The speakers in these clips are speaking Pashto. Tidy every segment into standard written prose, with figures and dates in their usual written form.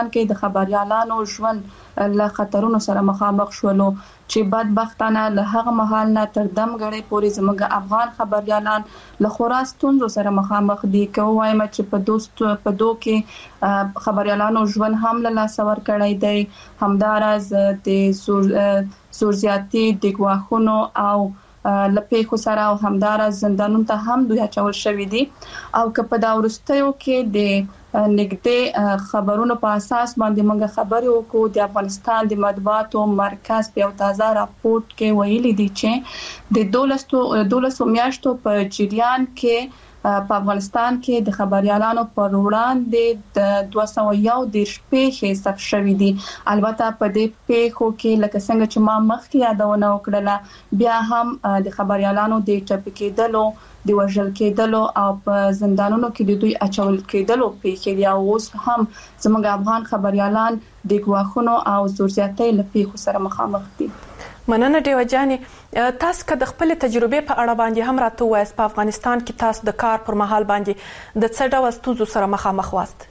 کې د خبريالانو ژوند له خطرونو سره مخامخ شولو چې بدبختانه له هغه مهال نه تر دمګړې پورې زموږ افغان خبريالان له خورا ستونزو سره مخامخ دي. کوم چې په دوه کې خبريالانو ژوند هم له لاسور کړی دی، همدارز د زورزياتي د ګواښونو او لپیخو سره او همدارز زندانونو ته هم دوی اچول شوې دي. او که په دا ورستیو کې د نګدې خبرونو په اساس باندې موږ خبرې وکړو، د افغانستان د مطبوعاتو مرکز په یو تازه راپورټ کې ویلي دي چې د 12 میاشتو په جریان کې په افغانستان کې د خبريالانو پر وړاندې د 201 پیښې ثبت شوې دي. البته په دې پیښو کې لکه څنګه چې ما مخکې یادونه وکړه، بیا هم د خبريالانو د ټپي کېدلو، د وژل کېدلو او په زندانونو کې د دوی اچول کېدلو پیښې دي. او اوس هم زموږ افغان خبريالان د ګواښونو او زورزياتۍ له پیښو سره مخامخ دي. مننه ډیوه جاني، تاسو که د خپل تجربې په اړه باندې هم راته وایاست، په افغانستان کې تاسو د کار پر مهال باندې د څه ډول ستونزو سره مخامخ واست؟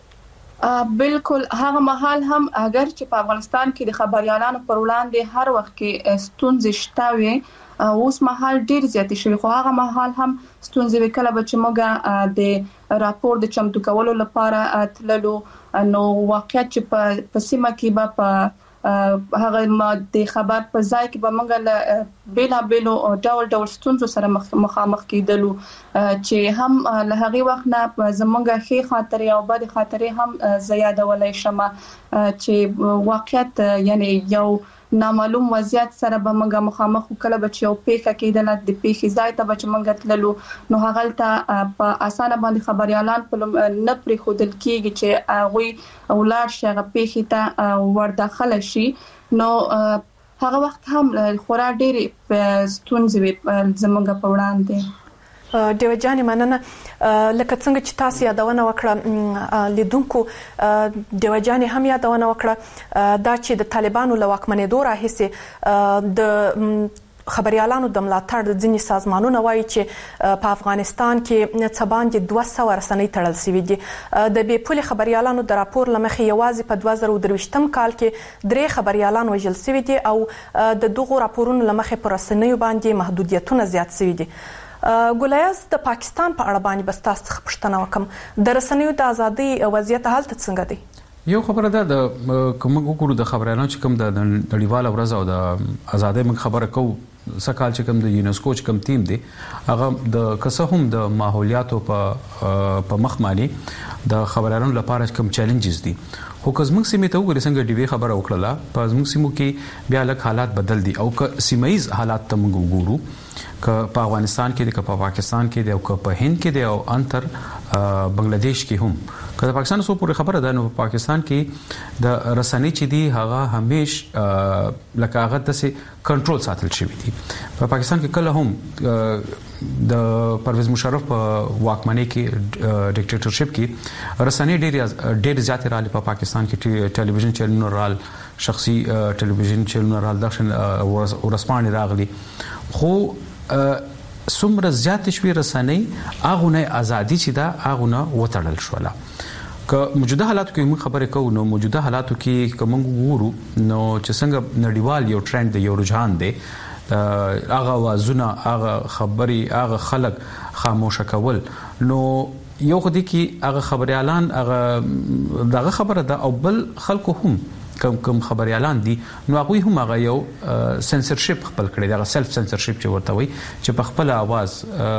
بالکل هغه مهال هم اگر چې په افغانستان کې د خبريالانو پر وړاندې هر وخت کې ستونزې شته وي، اوس مهال ډیر زیات شوی، خو هغه مهال هم ستونزې وکړه چې موږ د راپور د چمتو کولو لپاره تللو. نو واقعیت چې په سیمه کې په هغه د خبر په ځای کې به موږ له بیلو ډول ستونزو سره مخامخ کېدلو چې هم له هغه وخت نه زموږ ښه خاطرې او بد خاطرې هم زیاتولای شمه چې واقعیت یعنی یو نامعلوم وضعیت سره به موږ مخامخ وکړو چې یو پیښه کېدل د پیښې ځای ته چې موږ تللو، نو هغه ته په اسانه باندې خبريالان په نه پرې خودل کېږي چې هغه ولر شغه پیښه ته ورداخله شي. نو هغه وخت هم خورا ډېری ستونزې زموږ په وړاندې. ډیوه جاني مننه. لکه څنګه چې تاسو یادونه وکړه، لیدونکو ډیوه جاني هم یادونه وکړه دا چې د طالبانو له واکمنېدو راهیسې د خبريالانو د ملاتړ د ځینې سازمانونو وایي چې په افغانستان کې څه باندې 200 رسنۍ تړل شوې دي. د بې پولې خبريالانو د راپور لمخې یوازې په 2023م کال کې 3 خبريالان وژل شوي دي او د دغو راپورونو لمخې پر رسنیو باندې محدودیتونه زیات شوي دي. ګولیاز د پاکستان په اړه باندې بس تاسو څخه پوښتنه وکم، د رسنیو د ازادي وضعیت حالت څنګه دی؟ یو خبره ده د کوم وګړو د خبريالانو چې کوم د نړیواله ورځ او د ازادۍ من خبره کو سکهال چې کوم د یونسکو چې کوم ټیم دی هغه د کسه هم د ماحولیاتو په مخ باندې د خبريالانو لپاره کوم چیلنجز دي. خو که زموږ سیمه ته وګورئ څنګه ډیوی خبره وکړه، په زموږ سیمو کې بیا لږ حالات بدل دي او که سیمایي حالات ته موږ وګورو، که په افغانستان کې دي، که په پاکستان کې دي او که په هند کې دي او انتر بنگلاديش کې هم، که د پاکستان سو پورې خبره ده، نو په پاکستان کې د رسنۍ چې دي هغه همیشه لکه هغه د کنټرول ساتل شوی دي. په پاکستان کې کله هم د پرویز مشرف په واکمنۍ کې ډیکټیټرشپ کې رسنۍ ډېر زیات رالي. په پاکستان کې ټلویزیون چینلونه رال، شخصي ټلویزیون چینلونه رال، دښن ورسپانې راغلي، خو څومره زیات شوی رسنۍ هغه نه ازادي چې دا هغه نه وټړل شوله. که موجوده حالاتو کې موږ خبرې کوو، نو موجوده حالاتو کې کوم وګورو نو چې څنګه نړیوال یو ټرند دی، یو رجحان دی، هغه وازونه، هغه خبري، هغه خلک خاموشه کول، نو یو خدي کې هغه خبريالان هغه دغه خبره ده او بل خلکو هم کوم خبريالان دي، نو هغه هم هغه یو سنسرشپ خپل کړی، دا سلف سنسرشپ چې ورته وي چې په خپل आवाज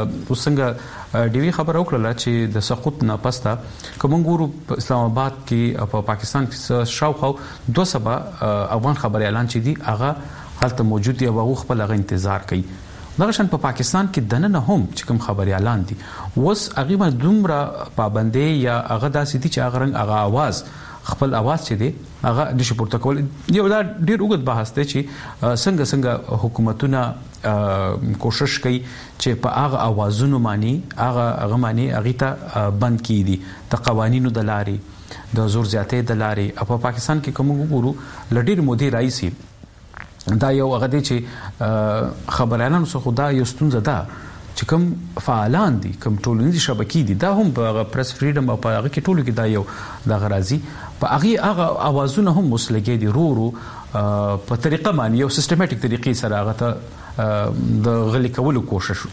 وسنګ ډیوی خبر وکړه چې د سقوط نه پسته کوم ګورو په اسلام آباد کې او په پاکستان کې شاوخوا 200 افغان خبريالان چې دي هغه حالت موجود دي او هغه خپل انتظار کوي. دغه شان په پاکستان کې دنه هم چې کوم خبريالان دي وس هغه دومره پابندي یا هغه داسې دي چې هغه رنګ هغه आवाज خپل आवाज چې دی هغه د شپورت کول. یو دا ډیر وګت بحث دی چې څنګه حکومتونه کوشش کوي چې په هغه اوازونو باندې هغه معنی هغه ته بند کړي د قوانینو د لارې د زور زیاتې د لارې. په پاکستان کې کوم وګورو لډیر مودي رئیسي دا یو هغه دی چې خبريالانو څخه دا یو ستونزه ده چې کوم فعالان دي کوم ټولنیز شبکې دي دا هم په پریس فریډم او په هغه کې ټولو کې دا یو د غرازي په هغه اوازونه هم مسلګي دي رورو په طریقه باندې یو سیستماتیک طریقې سره هغه ته د غلي کولو کوشش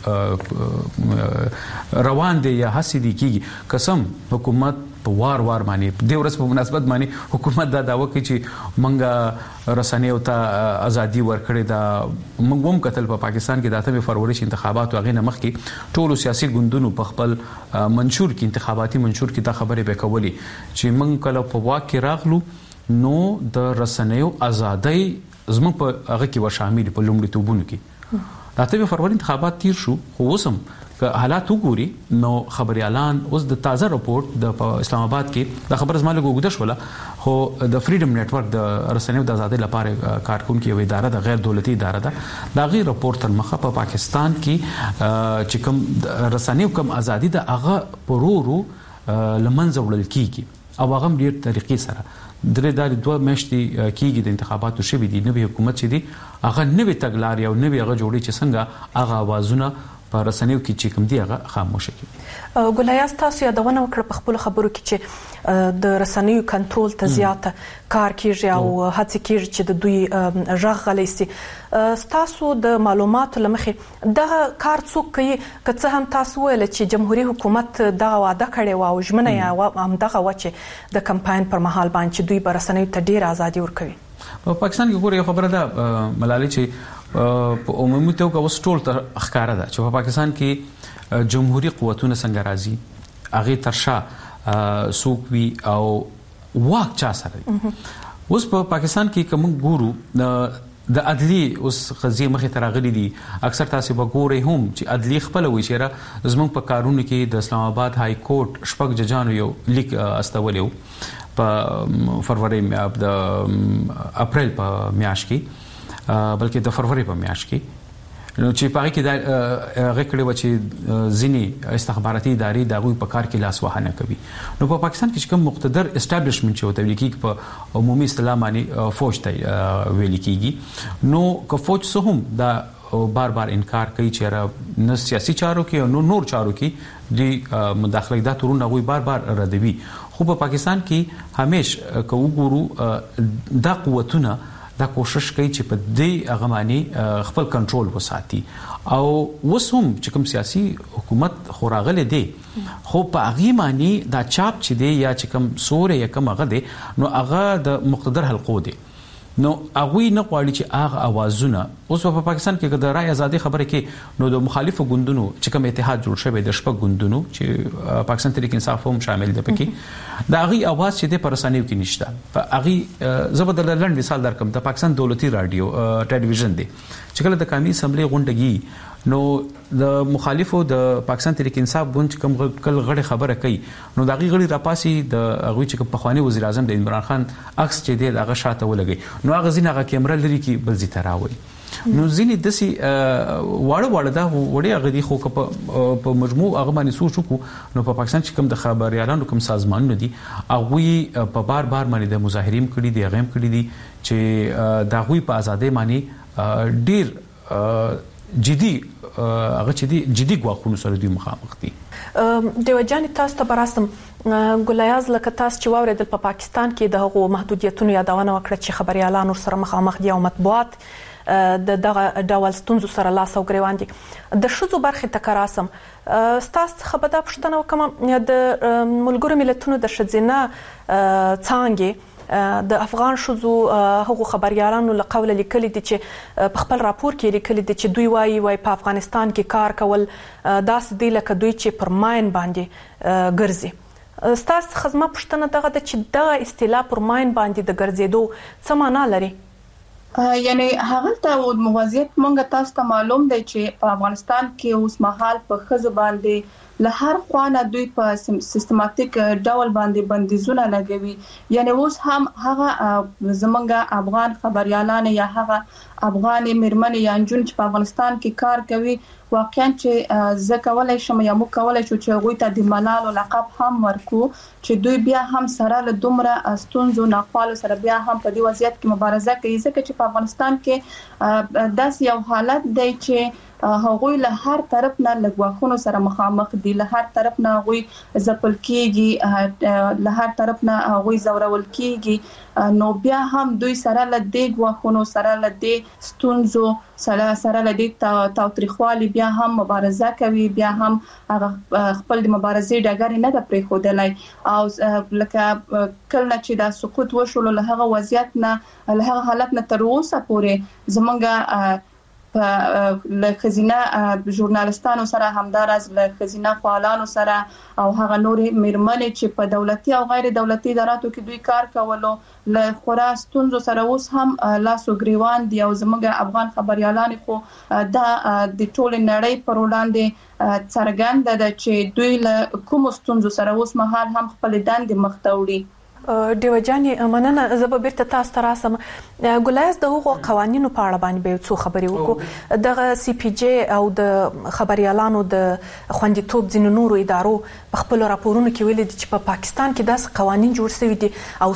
روان دي یا هڅې دي کیږي قسم حکومت په وار باندې د ورځ په مناسبت باندې حکومت دا داوا کوي چې منګه رسنیو ته ازادي ورکړي دا موږ هم کتل په پاکستان کې د 8 فروری انتخابات او غینه مخ کې ټولو سیاسي ګوندونو په خپل منشور کې انتخاباتي منشور کې دا خبره به کولی چې موږ کله په واقع راغلو نو د رسنیو ازادي زموږ په هغه کې شامل په لومړي توبونو کې د 8 فروری انتخابات تیر شو خو وسم که حالات وګوري نو خبري اعلان اوس د تازه رپورت د اسلام آباد کې د خبر زماله وګدش ولا خو د فریډم نتورک د رسنیو د ازادۍ لپاره کارکونکو یو اداره د غیر دولتي اداره ده دا غي رپورت تر مخه په پاکستان کې چې کوم رسنیو کوم ازادي د هغه پرورو لمنځه وړل کیږي او هغه ډیر طریقې سره درې دوه میاشتې کیږي د انتخاباتو شوي دي نوې حکومت چې دی هغه نوې تګلارې او نوې هغه جوړې چې څنګه هغه اوازونه په رسنیو کې چې کوم دی هغه خاموشه کی ګلایاس تاسو یادونه وکړه په خپل خبرو کې چې د رسنیو کنټرول ته زیاته کار کیږي او هڅه کیږي چې د دوی ژغ غلیسي تاسو د معلوماتو لمخې دا کار څوک کوي که څه هم تاسو ویل چې جمهوریت حکومت دا وعده کړې و او ژمنه یې هم دغه وچه د کمپاین پر مهال باندې دوی بر رسنیو ته ډیر ازادي ورکوي په پاکستان کې ګوري خبره ده ملالي چې په عمومي توګه اوس ټول تر ښکارا ده چې په پاکستان کې جمهوریت قوتونه څنګه راځي هغه ترشا سوقوي او واک چا سره اوس په پاکستان کې کوم ګورو د عدلی اوس قضیه مخه ترغلي دي اکثر تاسو به ګورئ هم چې عدلی خپل وی چیرې زموږ په قانون کې د اسلام آباد های کورټ شپږ ججانو یو لیک استولیو په فروری د اپریل په میاشت کې بلکې د فروری په میاشت کې نو چې پاره کې دا غکړې و چې ځینی استخباراتي ادارې د غوي په کار کې لاس وهانه کوي نو په پاکستان کې کوم مقتدر اسټابلیشمنت چې وته لیکي په عمومي اصطلاح باندې فوج ته ویل کیږي نو که فوج سه هم دا بار انکار کوي چې نه سیاسي چارو کې او نور چارو کې د مداخله دا تورونه غوي بار ردوي خو په پاکستان کې همیشه کو ګورو دا قوتونه دا کوشش کوي چې په دې اغماني خپل کنټرول وساتي او وسوم چې کوم سیاسي حکومت خوراغله دي خو په هغه معنی دا چاپ چې دی یا چې کوم سورې یا کوم هغه دي نو هغه د مقتدر حلقو دي نو هغه نه غواړي چې هغه اوازونه اوس په پاکستان کې د رای ازادي خبره کې نو د مخالفو ګوندونو چې کوم اتحاد جوړ شوی د شپږ ګوندونو چې پاکستان تحریک انصاف هم شامل دي پکې دا هغه اواز چې د پرسانیو کې نشته په هغه زبردل لند مثال درکم د پاکستان دولتي رادیو ټلویزیون دی چې کله د قومي اسمبلی غونډه نو د مخالفو د پاکستان تحریک انصاف ګوند کوم کل غړي خبره کوي نو دا غړي راپاسي د هغه چې په خواني وزیر اعظم د عمران خان عکس چې دی هغه شاته ولګي نو هغه زینه کیمرا لري کې بل زی تراوي نو ځینې دسي واړه دا وړي غدي خو په مجموع هغه باندې سوچ وکړو نو په پاکستان چې کوم د خبريالانو کوم سازمانونه دي هغه په بار باندې د مظاهرین کړي دي غیم کړي دي چې دا غوي په ازادۍ باندې ډیر جدي هغه چې دي جدي غواخونو سره دوی مخامخ دي دیو جان تاسو ته براسم ګلایاز لکه تاسو چې واوریدل په پاکستان کې د هغو محدودیتونو یادونه وکړه چې خبريالانو سره مخامخ دي او مطبوعات د دغه ډول ستونزو سره لاس او ګریوان دي د شذو برخه تکراسم تاسو خبره پښتنه وکم د ملګرو ملتونو د شذینه څانګې د افغان شذو هغو خبريالانو له قوله لیکلي دي چې په خپل راپور کې لیکلي دي چې دوی وايي په افغانستان کې کار کول داس دی لکه دوی چې پر ماین باندې ګرځي ستاسو خدمت پښتنه دغه د چې د اصطلاح پر ماین باندې د ګرځېدو څه معنا لري یعنی هغه ته موضوعیت مونږ تاسو ته معلوم دی چې په افغانستان کې اوس مهال په خزه باندې له هر خوانه دوی په سیستماتیک ډول باندې بندیزونه لګوي یعنی اوس هم هغه زمونږ افغان خبريالان یا هغه افغان مرمن یا جون چې په افغانستان کې کار کوي واقعا چې زکولای شم یا مو کولای شو چې غوي ته د ملال لقب هم ورکو چې دوی بیا هم سره له دومره استونزو ناخوالو سره بیا هم په دې وضعیت کې مبارزه کوي ځکه چې په افغانستان کې داس یو حالت دی چې هغوی له هر طرف نه لګواخونو سره مخامخ دي، له هر طرف نه هغوی ځپل کیږي، له هر طرف نه هغوی زورول کیږي. نو بیا هم دوی سره له دې غواخونو سره له دې ستونزو سره له دې تاوتریخوالي بیا هم مبارزه کوي، بیا هم خپل د مبارزې ډګر نه د پریښودلای. او لکه کله چې دا سقوط وشول له هغه وضعیت نه، له هغه حالت نه تر اوسه پورې زمونږ له خزینه ژورنالستانو سره همدارس له خزینه فعالانو سره او هغه نورې میرمنې چې په دولتي او غیر دولتي اداراتو کې دوی کار کولو له خورا ستونزو سره اوس هم لاس او ګریوان دي. او زموږ افغان خبريالان خو دا د ټول نړۍ پر وړاندې څرګنده ده چې دوی له کوم ستونزو سره اوس مهال هم خپل دندې مخته وړي. دیو جاني مننه. زه به بیرته تاسو ته راسم. ګلایز د هغو قوانینو په اړه باندې به څو خبرې وکړو. د سی پی جی او د خبريالانو د خوندیتوب ځینو نورو ادارو په خپل راپورونو کې ویلي دي چې په پاکستان کې داس قوانين جوړ شوي دي او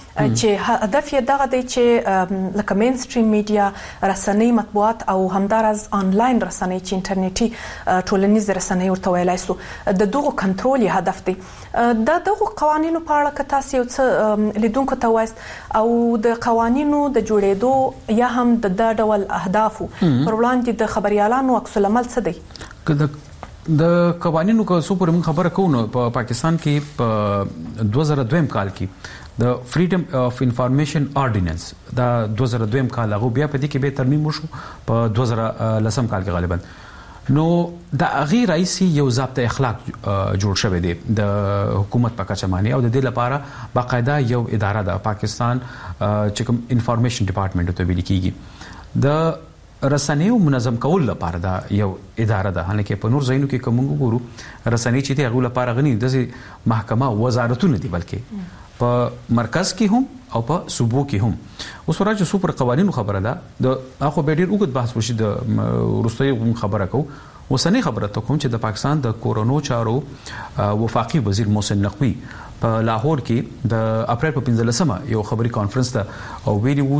چې هدف یې دغه دی چې لکه مین سټریم میډیا، رسنۍ، مطبوعات او همدارز آنلاین رسنۍ چې انټرنیټي ټولنیز رسنۍ ورته ویلای سو د دغه کنټرول هدف دی. د دغه قوانینو په اړه که تاسو څه لیدونکو ته وایست او د قوانینو د جوړېدو یا هم د ډول اهدافو پر وړاندې د خبريالانو عکس العمل څه دی؟ د قوانینو کو سو پر خبره کوو په پاکستان کې په 2002 کال کې د فریډم اف انفارمیشن آرډیننس دا 2002 کال هغه بیا په دې کې به ترمیم وشو په 2010 کال کې غالبا. نو د غیر رئیسي یو ضابطه اخلاق جوړ شوی دی د حکومت په کچه باندې او د دې لپاره باقاعده یو اداره د پاکستان چې کوم انفارمیشن ډپارټمنټ ته ویل کیږي. د رسنیو منظم کول لپاره دا یو اداره ده. هلکه په نور ځایونو کې کوم وګورو رسنۍ چې دی هغه لپاره غني د محکمه وزارتونه دي، بلکې په مرکز کې هم او په صوبو کې هم. اوس ورته سوپر قوانینو خبره ده د اخو به ډیر وګت بحث وشي د ورستۍ خبره کو. وسنۍ خبره ته کوم چې د پاکستان د کورونو چارو وفاقي وزیر محسن نقوی په لاهور کې د اپریل په 15مه یو خبري کانفرنس ته او ویلي وو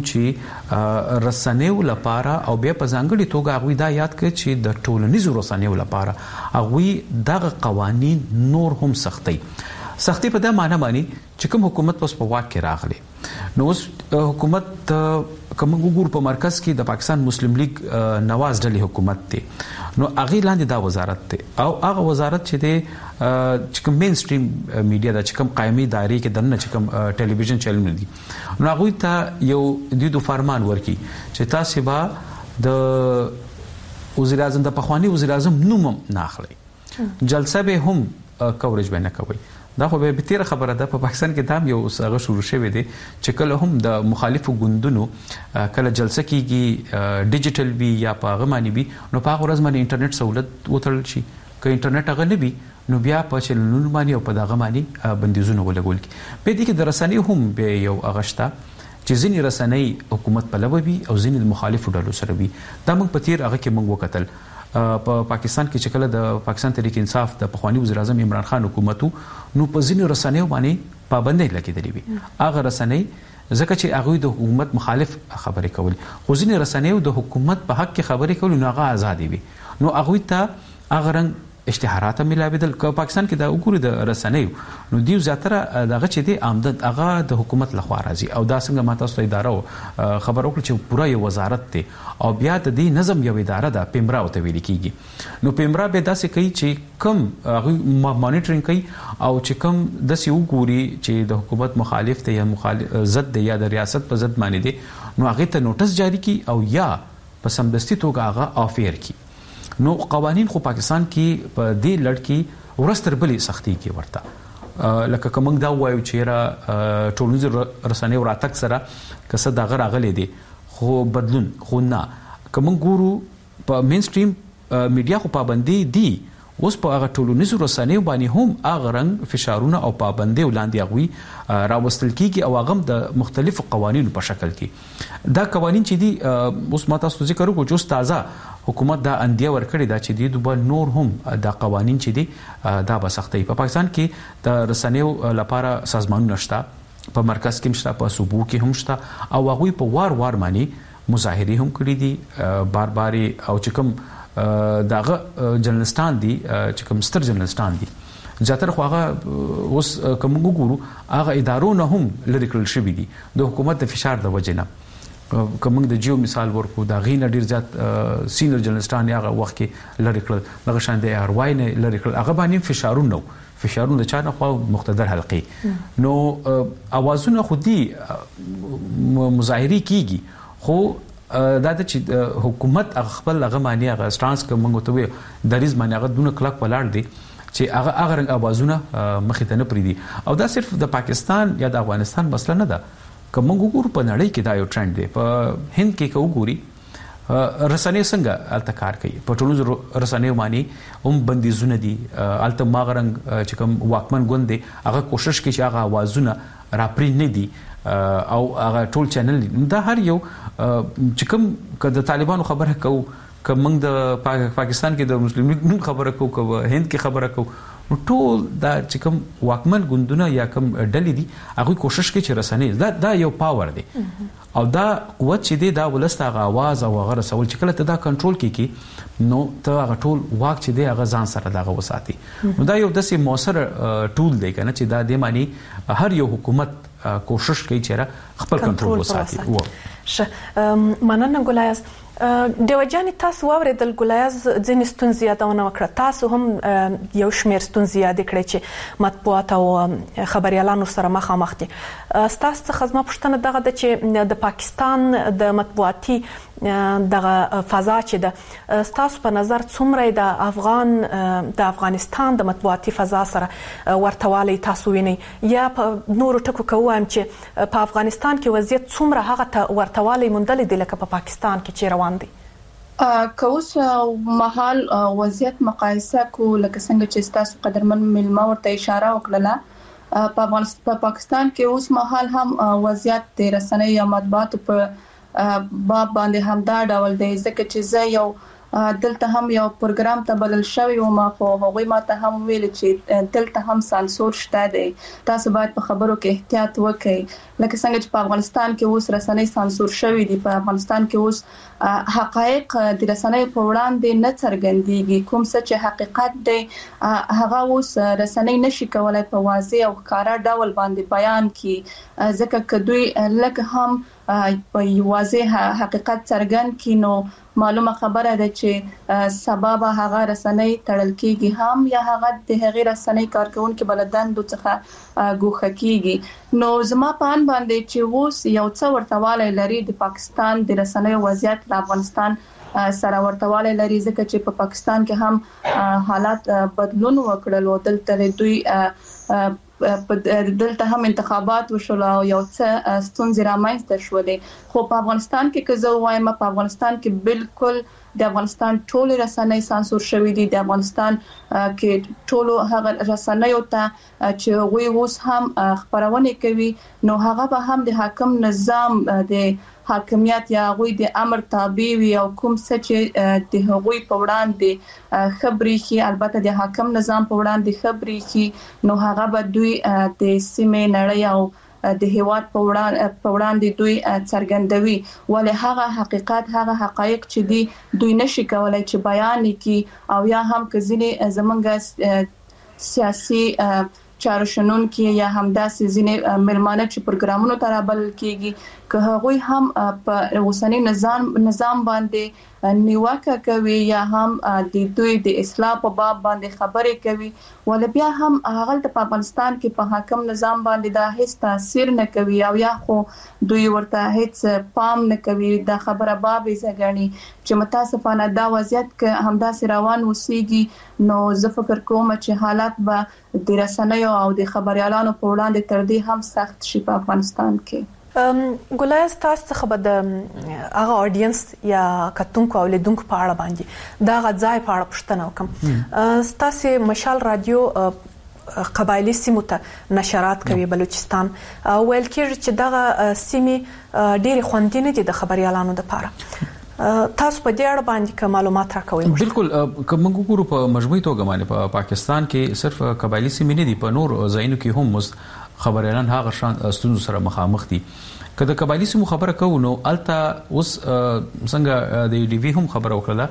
چې رسنیو لپاره او بیا په ځانګړي توګه هغه دا یاد کړ چې د ټولنیزو رسنیو لپاره هغه دغه قوانين نور هم سختي په دا معنی باندې چې کوم حکومت په واک کې راغلي. نو اوس حکومت کوم وګور په مرکز کې د پاکستان مسلم لیگ نواز ډلې حکومت دی. نو هغه لاندې دا وزارت دی او هغه وزارت چې دی چې کوم مین سټریم میډیا د چې کوم قائمي دایره کې دنه چې کوم ټلویزیون چینل دي نو هغه ته یو د فرمان ورکي چې تاسو به د وزیر اعظم د پخوانی وزیر اعظم نوم نه اخلي، جلسه به هم کوریج به نه کوي. دا خو به تیر خبره ده. په پاکستان کې دا یو څنګه شروع شوی دی چې کله هم د مخالفو ګوندونو کله جلسه کیږي ډیجیټل وی یا په غمانی وی نو په هغه ورځ باندې انټرنیټ سہولت وترل شي. که انټرنیټ هغه نه وي نو بیا په چلنونو باندې او په دغه باندې بندیزونه ولګول کی. په دې کې د رسنۍ هم به یو اغشتا چې ځینې رسنۍ حکومت په لوي او ځینې مخالفو ډلو سره وي. دا موږ په تیر هغه کې موږ وکتل په پاکستان کې چې کله د پاکستان تحریک انصاف د پخوانی وزیر اعظم عمران خان حکومتو نو په ځینې رسنیو باندې پابندۍ لګېدلې وي. هغه رسنۍ ځکه چې هغه د حکومت مخالف خبرې کول، خو ځینې رسنیو د حکومت په حق کې خبرې کول نو هغه آزادي وي. نو هغه ته هغه رنګ اشتهارات ملاویدل. که پاکستان کې دا وګوري د رسنیو نو دیو زیاتره دغه چې دی آمدن هغه د حکومت لخوا راځي او دا څنګه ماته ستو اداره خبر وکړي چې پوره یو وزارت دی او بیا د دې نظم یو اداره ده پیمرا او ته ویل کیږي. نو پیمرا به داسې کوي چې کم مانیټرینګ کوي او چې کم د سی وګوري چې د حکومت مخالف دی یا مخالف ضد دی یا د ریاست په ضد باندې دی نو هغه ته نوټس جاری کی او یا په سمدستي توګه هغه افیر کی. نو قوانین خو پاکستان کې په دې لړ کې ورستر بلې سختي کې ورته لکه کوم دا وایو چې را ټولنیز رسنۍ وراتک سره کسه دا غراغلې دي خو بدلون خو نه کوم ګورو په مین سټریم میډیا خو پابندي دي. اوس په هغه ټولنیز رسنۍ باندې هم هغه رنګ فشارونه او پابندي ولاندې غوي راوستل کیږي او هغه د مختلفو قوانینو په شکل کې. دا قوانین چې دي اوس ماته ستاسو ذکر وکړو چې تازه حکومت دا اندیا ورکړی دا چې د دوه نور هم دا قوانین چې دي دا به سختي. په پاکستان کې د رسنیو لپاره سازمانونه شته، په مرکز کې مشته، په صوبو کې هم شته او هغه په وار معنی مظاهره هم کړې دي بار او چې کوم داغه جرنالستان دي چې کوم ستر جرنالستان دي زیاتره خو هغه اوس کوم وګورو هغه ادارو نه هم لری کړل شوی دي د حکومت د فشار د وجې نه کوم د جیو مثال ورکو دا غین ډیر زیات سینیئر جرنالستان هغه وخت کې لری کړل دغه شان د ار وای نه لری کړل هغه باندې فشارونه د چا نه خو مقتدر حلقې نو اوازونه خودي مظاهري کیږي خو دا چې حکومت خپل هغه معنی هغه سټانس کوم غوته د ریز معنی هغه دونه کلک ولاړ دي چې هغه رنګ اوازونه مخې ته نه پریدي او دا صرف د پاکستان یا د افغانستان مسله نه ده کوم وګورو په نړۍ کې دا یو ټرند دی په هند کې کوګوري رسنۍ څنګه التکار کوي په ټولو رسنۍ معنی هم بندیزونه دي الته ماغرنګ چې کوم واکمن ګوند دی هغه کوشش کوي چې هغه اوازونه راپری نه دي او هغه ټول چینل دا هر یو چې کوم د طالبانو خبره کوي کوم د پاکستان کې د مسلمانانو خبره کوي کوم هند کې خبره کوي ټول دا چې کوم واکمن ګوندونه یا کوم ډلې دي هغه کوشش کوي چې رسنۍ دا یو پاور دی او دا قوت چې دی دا ولسته غواز او غره سوال چې کله ته دا کنټرول کیږي نو ته هغه ټول واک چې دی هغه ځان سره دغه وساتي نو دا یو داسې موثر ټول دی کنه چې دا د معنی هر یو حکومت کوشش کوي چې خپل کنټرول وساتي مننه ګلایز دیوجاني تاسو واوریدل ګلایز ځینې ستونزې یادونه وکړه تاسو هم یو شمېر ستونزې یاد کړئ چې مطبوعات او خبريالانو سره مخامخ دي تاسو څخه زما پوښتنه دغه ده چې د پاکستان د مطبوعاتي دغه فضا چې ده تاسو په نظر څومره د افغانستان د مطبوعاتي فضا سره ورتوالی تاسو وینئ یا په نورو ټکو کې وایم چې په افغانستان کې وضعیت څومره هغه ورتوالی موندل دي لکه په پاکستان کې چې روان دي کوس محل وضعیت مقایسه کو لکه څنګه چې تاسو قدرمن ملما ورته اشاره وکړه په پاکستان کې اوس محل هم وضعیت د رسنۍ یا مطبوعات په باب باندې هم دا ډول دی ځکه چې زه یو دلته هم یو پروګرام ته بلل شوی او ما خو هغوی ماته هم ویل چې دلته هم سانسور شته دی تاسو باید په خبرو کې احتیاط وکړئ لکه څنګه چې په افغانستان کې اوس رسنۍ سانسور شوی دي په افغانستان کې اوس حقایق د رسنۍ په وړاندې نه څرګندېږي کوم څه چې حقیقت دی هغه اوس رسنۍ نشي کولای په واضح او ښکاره ډول باندې بیان کړي ځکه چې دوی لکه هم په واضح حقیقت څرګند کړي نو معلومه خبره ده چې سبب هغه رسنۍ تړل کیږي هم یا هغه د هغې رسنۍ کارکونکو بلدندو څخه ګوښه کیږي نو زما په ان باندې چې اوس یو څه ورتوالی لري د پاکستان د رسنۍ وضعیت د افغانستان سره ورتوالی لري ځکه چې په پاکستان کې هم حالات بدلون وکړل او دلته دوی دلته هم انتخابات وشول او یو څه ستونزې رامنځته شولې خو په افغانستان کې که زه وایم په افغانستان کې بالکل د افغانستان ټول رسنۍ سانسور شوې دي د افغانستان کې ټول هغه رسنۍ او ته چې غوي اوس هم خبرونه کوي نو هغه به هم د حاکم نظام د حاکمیت یا غوي د امر تابع وي او کوم څه چې د غوي په وړاندې خبري کی البته د حاکم نظام په وړاندې خبري کی نو هغه به دوی د سیمې نړۍ او د هیواد په وړاندې دوی څرګندوي ولې هغه حقیقت هغه حقایق چې دوی نشي کولای چې بیان کړي او یا هم کزینه زمونږ سیاسي چارو شنونکي یا همداسې ځینې ملمانه چې پروګرامونو ته رابل کیږي که هغوی هم په اوسنی نظام باندې نیوکه کوي یا هم د دوی د اصلاح په باب باندې خبرې کوي ول بیا هم هغه په افغانستان کې په حاکم نظام باندې دا هیڅ تاثیر نه کوي او یا خو دوی ورته هیڅ پام نه کوي دا خبره باب زګنی چې متاسفانه دا وضعیت که همداسې روان وسیږي نو زه فکر کوم چې حالات به د رسنیو او د خبريالانو په وړاندې تر دې هم سخت شي په افغانستان کې ګلایز تاسو څخه به د هغه اډینس یا کتونکو او لیدونکو په اړه باندې دا غځای په اړه پوښتنه وکم تاسو مشال رادیو قبایلی سیمو ته نشرات کوي بلوچستان ویل کېږي چې دغه سیمې ډېری خوندینه دي د خبريالانو لپاره تاسو په دې اړه باندې کوم معلومات راکوي بالکل کوم ګورو په مجموعي توګه باندې په پاکستان کې صرف قبایلی سیمې نه دي په نور ځایونو کې هم خبريالان هغه شان ستونزو سره مخامخ دي کله قبایلی سیمو خبره کوو نو الته اوس څنګه د ډي وی هم خبره وکړه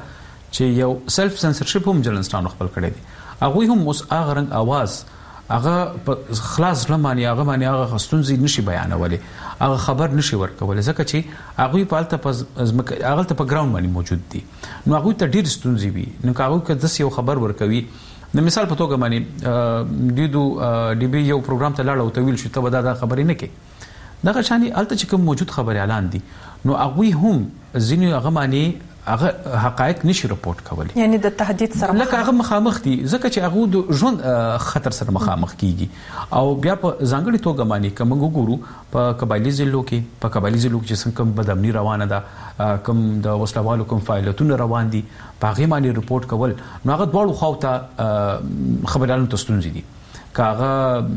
چې یو سلف سنسرشپ هم جلنستان خپل کړی دی هغه هم اوس هغه رنګ आवाज هغه خلاص لمانه هغه خستونزي نشي بیانولې هغه خبر نشي ورکول ځکه چې هغه په الته هغه په ګراوند باندې موجود دي نو هغه ته ډیر ستونزي وي نو هغه کله یو خبر ورکوي د مثال په توګه باندې ډي بي یو پروګرام ته لاړ او تویل شو ته دا خبرې نه کې دغه شاني الته چې کوم موجود خبر اعلان دي نو هغه هم ځینې هغه معنی هغه حقایق نشي رپورت کولی یعنی د تهدید سره لکه هغه مخامخ دي ځکه چې هغه د ژوند خطر سره مخامخ کیږي او بیا په ځانګړي توګه باندې کوم ګورو په قبایلی ضلعو کې چې څنګه بدامنی روانه ده کوم د وسلوالو کوم فعالیتونه روان دي په هغه باندې رپورت کول نو هغه دواړو خواته خبرانو تستونزي دي کاغه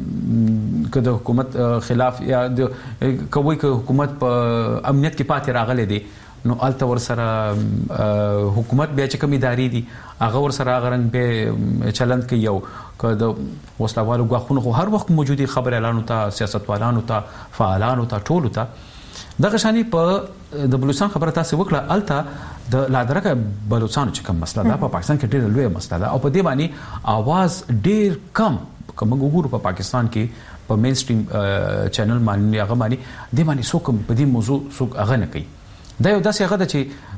کده حکومت خلاف یا کوي که حکومت په امنیت کې پاتې راغلي دي نو الته ور سره حکومت بیا چې کوم ادارې دي هغه ور سره غرنګ به چلند کوي یو کده وسلوالو غوښنه هر وخت موجودي خبر اعلان ته سیاستوالانو ته فعالانو ته ټولو ته دغه شانی په د بلوچستان خبره تاسو وکړه الته د لادرکه بلوچستان چې کوم مسله ده په پاکستان کې ډېر لوی مسله ده او په دې باندې आवाज ډېر کم کوم وګورو په پاکستان کې په مین سټریم چینل باندې هغه باندې د باندې څوک په دې موضوع څوک هغه نه کوي دا یو داسې هغه ده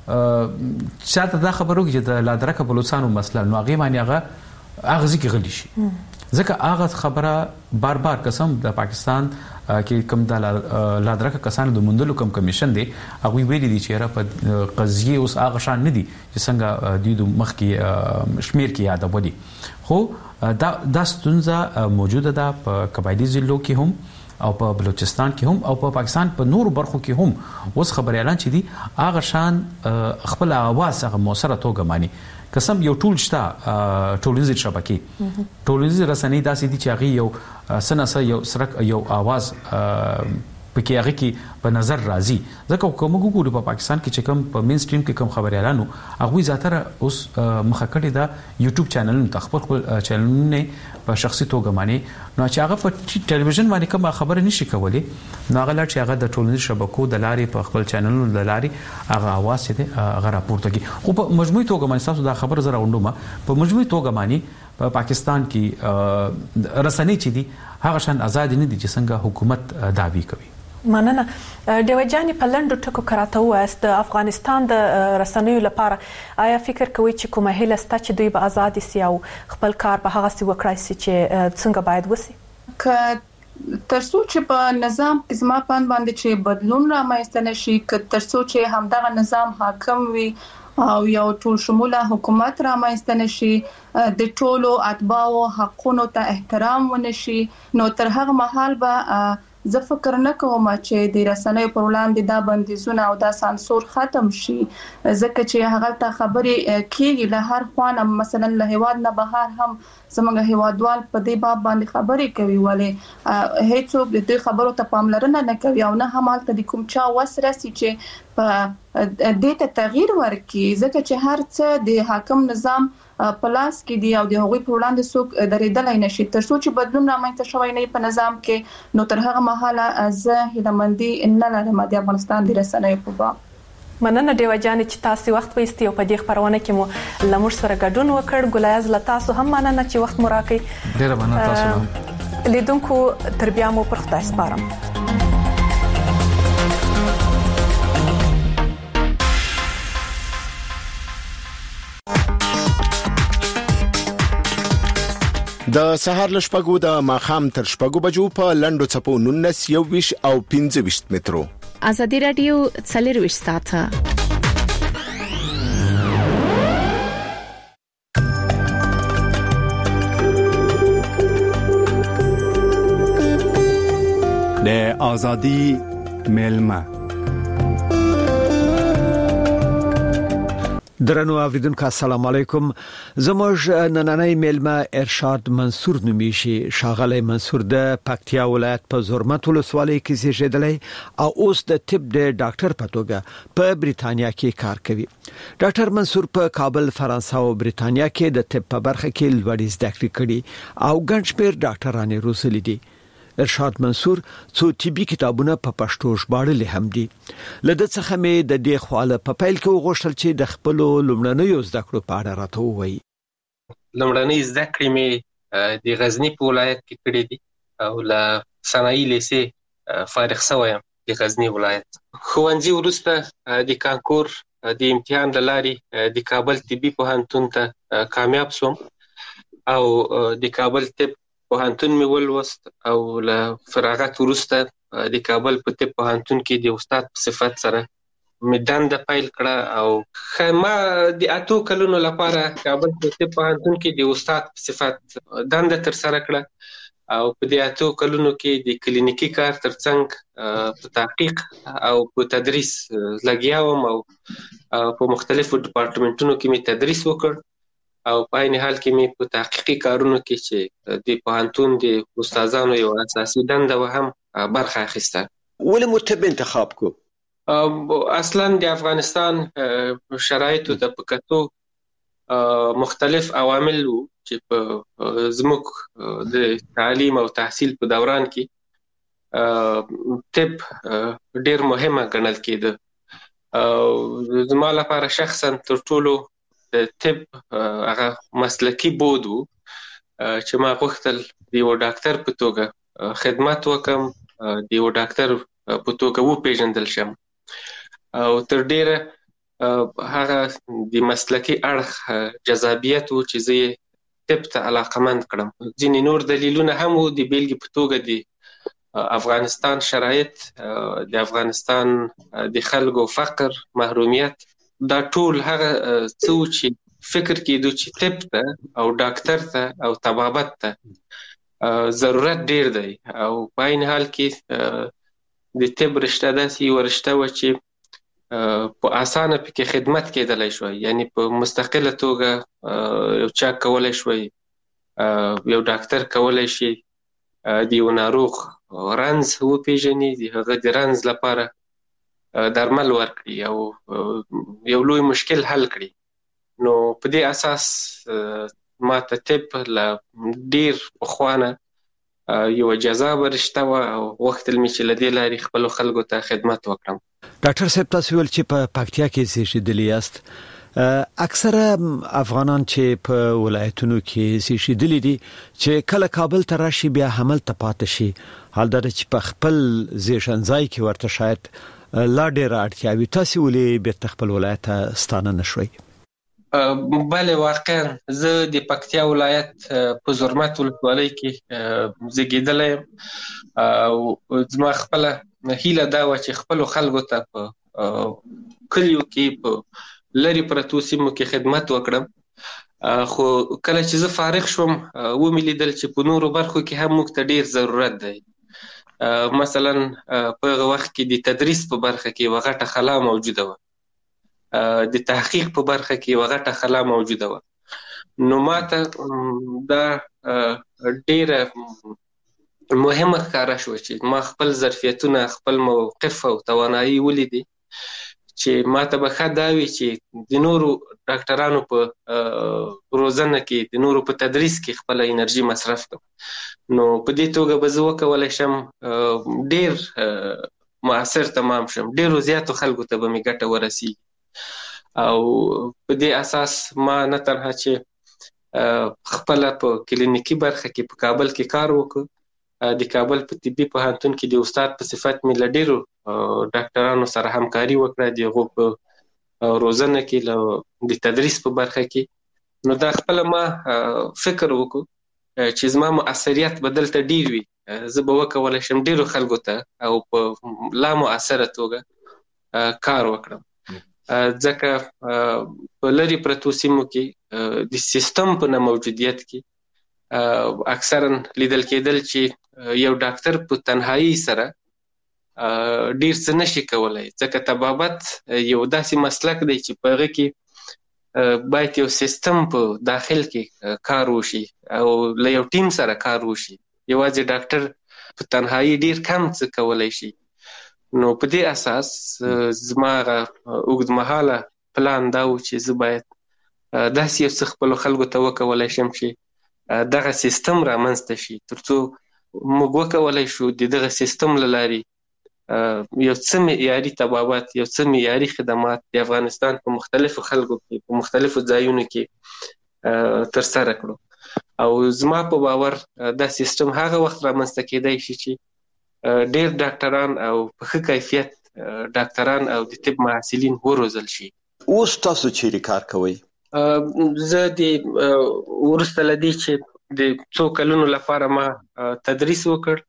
چې شاته دا خبرو کې د لادرکه بلوچستان مسله نو هغه باندې هغه ځکه غلي شي ځکه هغه خبره بار قسم د پاکستان کې کوم د لادرکه کسانو د مندلو کوم کمیشن دی هغه ویلي دي چې را په قضیه اوس هغه شان نه دي چې څنګه د مخ کې شمیر کې یاد ودی خو دا ستونزه موجوده ده په قبایلی ضلعو کې هم او په بلوچستان کې هم او په پاکستان په نور برخو کې هم اوس خبر اعلان چي دي هغه شان خپل आवाज هغه موثره توګه مانی قسم یو ټول شته ټولنیز شبکې ټولنیز رسنۍ داسې دي چې هغه یو سناسه یو سرک یو आवाज پکې هغه کې په نظر راځي ځکه کوم وګورو په پاکستان کې چې کوم په مین سټریم کې کوم خبر اعلانو هغه زیاتره اوس مخه کړی دا یوټیوب چینلونو خپل چینلونه په شخصي توګه مانی نو چې هغه په ټلویزیون باندې کوم خبره نشي کولی نو هغه لار چې هغه د ټولنیز شبکو د لارې په خپل چینلونو د لارې هغه आवाज دې هغه راپورته کوي خو په مجموعي توګه باندې تاسو دا خبر زره وندومه په مجموعي توګه باندې په پاکستان کې رسنۍ چې دي هغه شان آزاد نه دي چې څنګه حکومت دعوی کوي مننه دیوجانی په لندو ټکو کراته واست د افغانستان د رسنیو لپاره آیا فکر کوي چې کومه هله ست چې دوی به آزاد سي او خپل کار به هغه سی وکړای سي چې څنګه باید وسی ترڅو چې په نظام زما پاند باندې چې بدلون رامنځته نشي ترڅو چې همدغه نظام حاکم وي او یو ټول شموله حکومت رامنځته نشي د ټولو اتباعو حقونو ته احترام ونشي نو تر هغه مهال به زه فکر نه کوم چې د رسنیو پر وړاندې دا بندیزونه او دا سانسور ختم شي ځکه چې هغه ته خبرې کیږي له هر خوانه مثلا له هیواد نه بهر هم زموږ هیوادوال په دې باب باندې خبرې کوي ولې هیڅوک د دې خبرو ته پاملرنه نه کوي او نه هم حالت د کوم چا وسرسي چې په دې ته تغییر ورکړي ځکه چې هر څه د حاکم نظام پلاس کې دی او د هغوی په وړاندې څوک درېدلای نشي ترڅو چې بدلون رامنځته شوی نه په نظام کې نو تر هغه مهاله زه هیلمندي نه لرم د افغانستان د رسنیو په باب مننه دیوجان چې تاسو وخت وایستي او په دې خبرونه کې مو لمر سره ګډون وکړ ګلایز لتاسو هم مننه چې وخت مو راکړي ډیره مننه تاسو لیدونکو تر بیا مو پر خدای سپارم د سهار لشپګو د ماخام تر شپګو بجو په لندو چپو 19 21 او 25 مترو ازادي رادیو څلرويش ساته د ازادي ملما درنو اوریدونکو السلام علیکم زموږ نننۍ میلمه ارشاد منصور نومیشي شاغلی منصور د پکتیا ولایت په زرمت ولسوالۍ کې زیږیدلی او اوس د طب د ډاکټر په توګه په بریتانیا کې کار کوي ډاکټر منصور په کابل فرانسه او بریتانیا کې د طب په برخه کې لوړ زده کړې کړې او ګڼ شمېر ډاکټرانو روزلي دي ارشاد منصور څو طبي کتابونه په پښتو ژباړلي هم دي. لده څخه مې د دې خواله په پیل کې وغوښتل چې د خپل لومړنیو زده کړو په اړه راته ووایي. لومړنۍ زده کړې مې د غزنی په ولایت کې کړې دي او له صنایع لیسې فارغ شوی یم د غزنی ولایت. ښوونځي وروسته د کانکور د امتحان له لارې د کابل طبي پوهنتون ته کامیاب شوم او د کابل طب پوهنتون مې ولوست او له فراغت وروسته د کابل په طب پوهنتون کې د استاد په صفت سره مې دنده پیل کړه او ما د 8 کلونو لپاره کابل په طب پوهنتون کې د استاد په صفت دنده ترسره کړه او په دې 8 کلونو کې د کلینیکي کار ترڅنګ په تحقیق او په تدریس لګیا وم او په مختلفو ډپارټمنټونو کې مې تدریس وکړ او په عین حال کې مې په تحقیقي کارونو کې چې د پوهنتون د استادانو یو اساسي دنده و هم برخه اخیسته. ولې مو طب انتخاب کو؟ اصلا د افغانستان شرایطو ته په کتو مختلف عوامل وو چې په زموږ د تعلیم او تحصیل په دوران کې طب ډیر مهمه ګڼل کېده. زما لپاره شخصا تر ټولو د طب هغه مسلکي بود وو چې ما غوښتل د یو ډاکټر په توګه خدمت وکم، د یو ډاکټر په توګه وپېژندل شم او تر ډیره هغه د مسلکي اړخ جذابیت وو چې زه طب ته علاقمند کړم. ځینې نور دلیلونه هم وو، د بیلګې په توګه د افغانستان شرایط، د افغانستان د خلکو فقر، محرومیت، دا ټول هغه څه چې فکر کېدو چې طب ته او ډاکټر ته او طبابت ته ضرورت ډیر دی او په عین حال کې د طب رشته داسې یوه رشته وه چې په اسانه پکې خدمت کېدلی شوی، یعنی په مستقله توګه یو چا کولی شوی، یو ډاکټر کولی شي د یو ناروغ رنځ وپېژني، د هغه د رنځ لپاره درمل ورکړي او یو لوی مشکل حل کړي. نو په دې اساس ما ته طب له ډیر پخوانه یو جذابه رشته وه او غوښتل مې چې له دې لارې خپلو خلکو ته خدمت وکړم. ډاکټر صاحب، تاسو ویل چې په پکتیا کې زیږېدلي یاست. اکثره افغانان چې په ولایتونو کې زیږېدلي دي چې کله کابل ته راشي بیا هملته پاتې شي، حال دا چې په خپل زیږنځای کې ورته شاید لا ډېره اړتیا وي، تاسې ولې بیرته خپل ولایت ته ستانه نه شوئ؟ بله، واقعا زه د پکتیا ولایت په زرمت ولسوالۍ کې زیږېدلی یم او زما خپله هیله دا وه چې خپلو خلکو ته په کلیو کې په لرې پرتو سیمو کې خدمت وکړم. خو کله چې زه فارغ شوم ومې لیدل چې په نورو برخو کې هم موږ ته ډیر ضرورت دی. مثلا په هغه وخت کې د تدریس په برخه کې یوه غټه خلا موجوده وه، د تحقیق په برخه کې یوه غټه خلا موجوده وه. نو ما ته دا ډیره مهمه ښکاره شوه چې ما خپل ظرفیتونه، خپل موقف او توانایي ولیدې چې ما ته به ښه دا وي چې د نورو ډاکټرانو په روزنه کې، د نورو په تدریس کې خپله انرژي مصرف کړم. نو په دې توګه به زه وکولی شم ډیر مؤثر تمام شم، ډیرو زیاتو خلکو ته به مې ګټه ورسیږي. او په دې اساس ما نه تنها چې خپله په کلینیکي برخه کې په کابل کې کار وکړ، د کابل په طبي پوهنتون کې د استاد په صفت مې له ډیرو ډاکټرانو سره همکاري وکړه، د هغو په روزنه کې، د تدریس په برخه کې. نو دا خپله ما فکر وکړو چې زما مؤثریت به دلته ډیر وي، زه به وکولی شم ډیرو خلکو ته او په لا مؤثره توګه کار وکړم. ځکه په لرې پرتو سیمو کې د سیستم په نه موجودیت کې اکثرا لیدل کېدل چې یو ډاکټر په تنهایی سره ډیر څه نشي کولی، ځکه طبابت یو داسې مسلک دی چې په هغه کې باید یو سیستم په داخل کې کار وشي او له یو ټیم سره کار وشي. یوازې ډاکټر په تنهایی ډیر کم څه کولی شي. نو په دې اساس زما اوږدمهاله پلان دا و چې زه باید داسې یو څه خپلو خلکو ته وکولی شم چې دغه سیستم رامنځته شي تر څو موږ وکولای شو د دغه سیستم لاري یو څه معیاري طبابت، یو څه معیاري خدمات د افغانستان په مختلفو خلکو کې په مختلفو ځایونو کې ترسره کړو. او زما په باور دا سیستم هغه وخت رامنځته کېدای شي چې ډېر ډاکټران او په ښه کیفیت ډاکټران او د طب محصلین وروزل شي. اوس تاسو چیرې کار کوئ؟ زه د وروسته له دې چې د څو کلونو لپاره ما تدریس وکړ،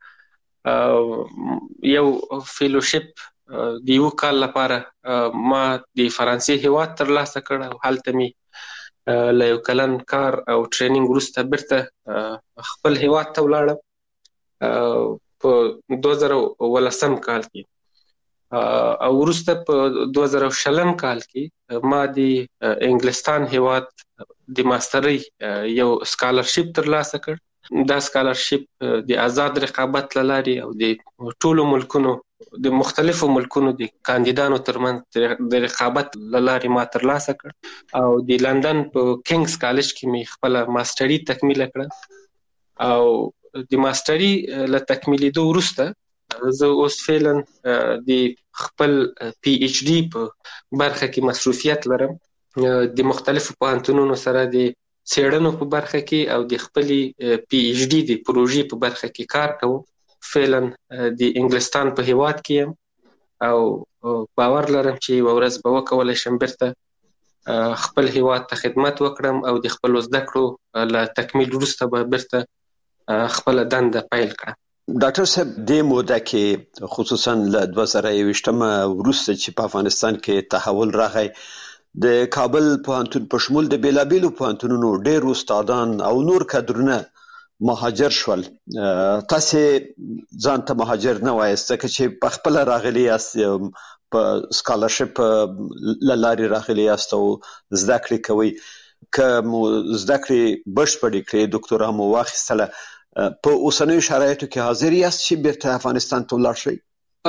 یو فیلوشپ د یو کال لپاره ما د فرانسې هیواد ترلاسه کړ او هلته می له یو کلن کار او ټریننګ وروسته بیرته خپل هیواد ته ولاړم په 2018 کال کې. او وروسته په 2020 کال کې ما د انګلستان هیواد د ماسترۍ یو سکالرشپ ترلاسه کړ. دا سکالرشپ د آزاد رقابت لاري او د ټولو ملکونو د مختلفو ملکونو د کاندیدانو ترمنځ د رقابت لاري ما ترلاسه کړ او د لندن په کینګز کالج کې می خپل ماستري تکمیل کړ. او د ماستري له تکمیلېدو وروسته زه اوس فعلا د خپل پی ایچ ډي په برخه کې مصروفیت لرم. د مختلفو پوهنتونونو سره د څېړنو په برخه کې او د خپلې پی ایچ ډي د پروژې په برخه کې کار کوم. فعلا د انګلستان په هیواد کې یم او باور لرم چې یوه ورځ به وکولی شم بیرته خپل هیواد ته خدمت وکړم او د خپلو زده کړو له تکمیل وروسته به بیرته خپله دنده پیل کړم. ډاکټر صاحب د موده کې خصوصا له 2020 وروسته چې په افغانستان کې تحول راغی، د کابل پوهنتون په شمول د بیلابیلو پوهنتونونو ډېر استادان او نور کادرونه مهاجر شول. تاسو ځان ته مهاجر نه وایست ځکه چې په خپل راغلي یاست، په سکالرشپ لاري راغلي یاست او زده کړې کوئ. که مو زده کړې بشپړې کړې، ډاکټورا مو واخیستله، په اوسنیو شرایطو کې حاضر یاست چې بیرته افغانستان ته ولاړ شئ؟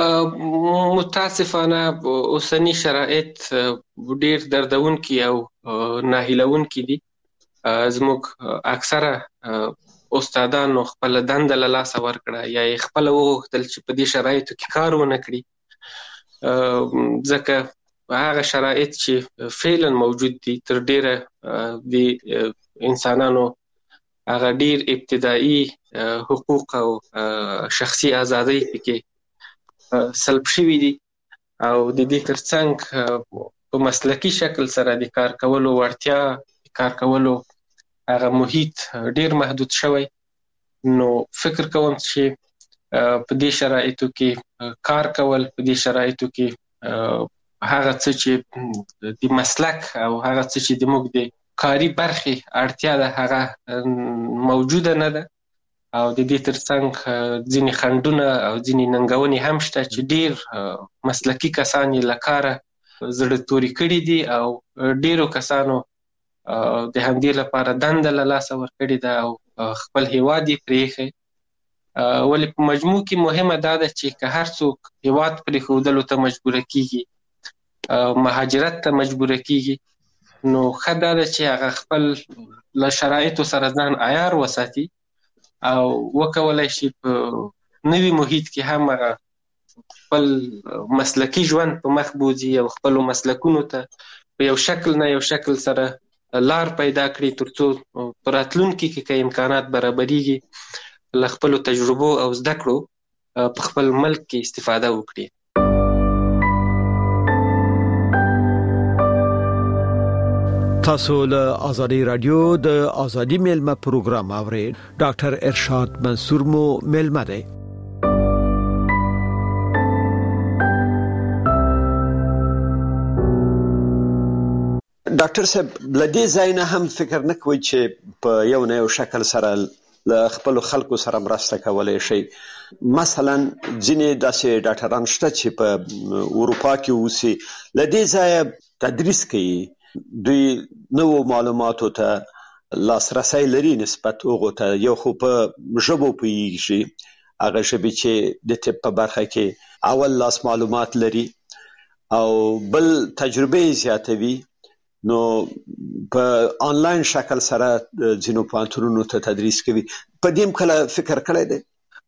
متاسفانه اوسنی شرایط ډیر دردونکي او ناهیلونکي دي. زموږ اکثره استادانو خپل دنده له لاسه ورکړه یا یې خپل وغوښتل چې په دې شرایطو کې کار ونه کړي، ځکه هغه شرایط چې فعلا موجود دي تر ډیره د انسانانو هغه ډیر ابتدایي حقوق او شخصي ازادۍ پکې سلب شوي دي او د دې ترڅنګ په مسلکي شکل سره د کار کولو وړتیا، کار کولو هغه محیط ډیر محدود شوی. نو فکر کوم چې په دې شرایطو کې کار کول، په دې شرایطو کې هغه څه چې د مسلک او هغه څه چې د موږ د کاری برخې اړتیا ده هغه موجوده نه ده. او د دې ترڅنګ ځینې خنډونه او ځینې ننګونې هم شته چې ډیر مسلکي کسان یې له کاره زړه توري کړي دي او ډیرو کسانو د همدې لپاره دنده له لاسه ورکړې ده او خپل هیواد یې پرېښی. ولې په مجموع کې مهمه دا ده چې که هر څوک هیواد پرېښودلو ته مجبوره کیږي، مهاجرت ته مجبوره کیږي، نو ښه دا ده چې هغه خپل له شرایطو سره ځان عیار وساتي او وکولای شي په نوي محیط کې هم هغه خپل مسلکي ژوند په مخ بوځي او خپلو مسلکونو ته په یو شکل نه یو شکل سره لار پیدا کړي، تر څو په راتلونکي کې که امکانات برابریږي له خپلو تجربو او زده کړو په خپل ملک کې استفاده وکړي. تاسو له آزادی رادیو د آزادی میلمه پروګرام اورئ. ډاکټر ارشاد منصور مو میلمه دی. ډاکټر صاحب لدې ځای نه هم فکر نه کوئ چې په یو نه یو شکل سره له خپل خلکو سره مرسته کولای شي؟ مثلا ځینې داسې ډاکټران شته چې په اروپا کې اوسي، لدې ځای تدریس کوي، دوی نو معلوماتو ته لاسرسي لري نسبت هغو ته، یو خو په ژبو پوهیږي، هغه ژبې چې د طب په برخه کې اول لاس معلومات لري او بل تجربه زیاتوي. نو په آنلاین شکل سره ځینو پوهنتونونو ته تدریس کوي. په دې کله فکر کړی دی؟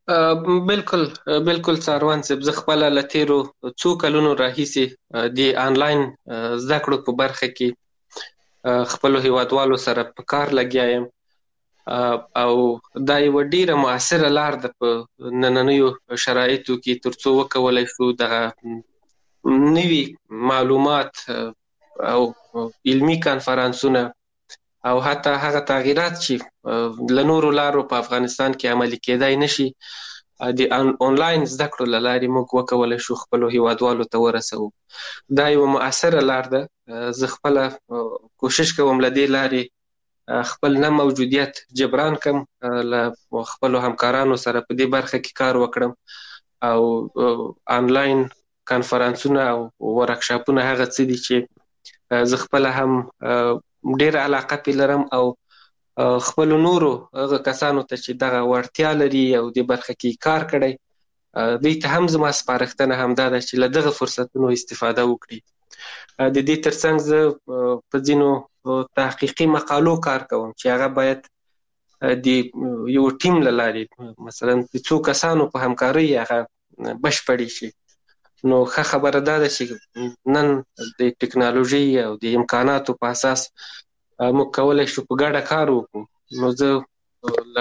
بالکل څاروان صاحب، زه خپله له تېرو څو کلونو راهیسې د آنلاین زده کړو په برخه کې خپلو هیوادوالو سره په کار لګیا یم، او دا یوه ډیره مؤثره لار ده په نننیو شرایطو کې ترڅو وکولی شو دغه نوي معلومات او علمي کانفرانسونه او حتی هغه تغییرات چې له نورو لارو په افغانستان کې عملي کېدای نشي د آنلاین زده کړو له لارې موږ وکولی شو خپلو هیوادوالو ته ورسوو. دا یوه مؤثره لار ده. زه خپله کوشش کوم له دې لارې خپل نه موجودیت جبران کم، له خپلو همکارانو سره په دې برخه کې کار وکړم او آنلاین کانفرانسونه او ورکشاپونه هغه څه دي چې زه خپله هم ډېره علاقه پې لرم او خپلو نورو هغه کسانو ته چې دغه وړتیا لري او دې برخه کې کار کړی دوی ته هم زما سپارښتنه همدا ده چې له دغه فرصتونو استفاده وکړي. د دې ترڅنګ زه په ځینو تحقیقي مقالو کار کوم چې هغه باید د یو ټیم له لارې مثلا د څو کسانو په همکارۍ هغه بشپړې شي. نو ښه خبره دا ده چې نن د ټکنالوژۍ او د امکاناتو په اساس موږ کولی شو په ګډه کار وکړو. نو زه له